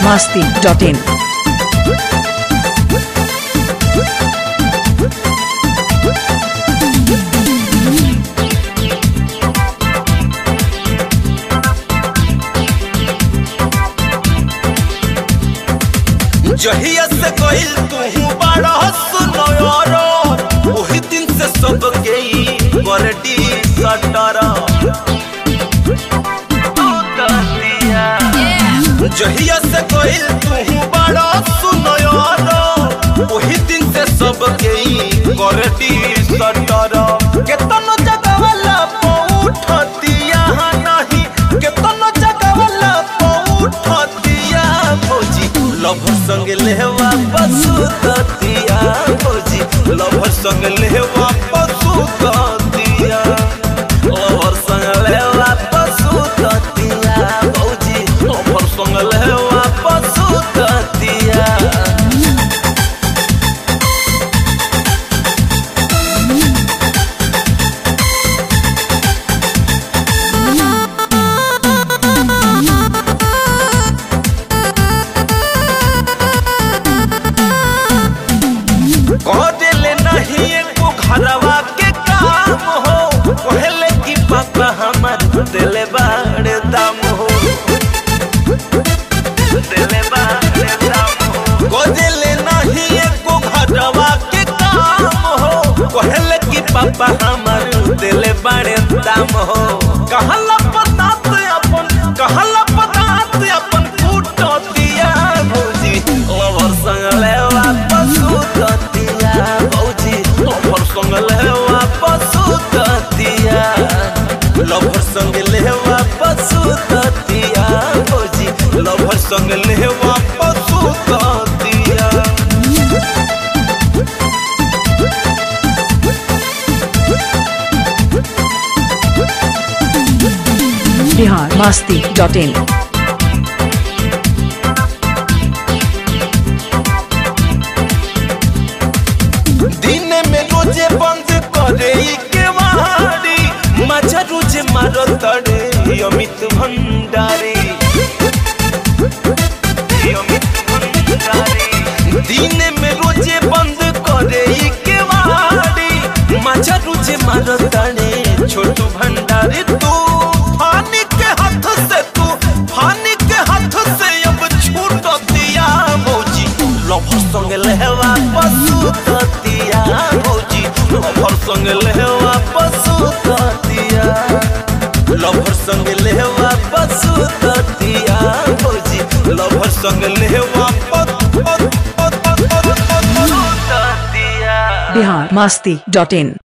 biharmasti.in। जहिया से कइल तू बड़ा सुनोरो ओही दिन से सब गई बरडी सटरा जहिया से कइल तू बड़ा सुनोरो ओही दिन से सब गई बरडी सटरा केतनो जगवाला पउठतिया नहीं केतनो जगवाला पउठतिया भौजी लभर संग लेवा पसुतिया भौजी लभर संग लेवा पसुतिया लभर संग लेवा पसुतिया भौजी लभर संग लेवा पसुतिया कहले नहीं एको घरवा के काम हो कहले कि पापा हमार दिले बाड़े दाम हो दिले बाड़े दाम हो कहले नहीं एको घरवा के काम हो कहले कि पापा हमार दिले बाड़े दाम हो कहला पतात अपन फूटतिया भौजी लवर संग लेवा पसुतिया भौजी लवर संग लेवा पसुतिया लवर संग लेवा पसुतिया भौजी लवर संग लेवा पसुतिया biharmasti.in। दिन में रोजे बंद करे के वारी मजा रोजे मारो तड़े अमित भंडारी दिन में रोजे बंद करे के वारी मजा रोजे मारो तड़े छोटू भंडारी तू फानी के हाथ से अब छूट दिया भौजी लभर संग लेवा पसुतिया भौजी लभर संग लेवा पसुतिया लभर संग लेवा पसुतिया भौजी लभर संग लेवा पसुतिया biharmasti.in।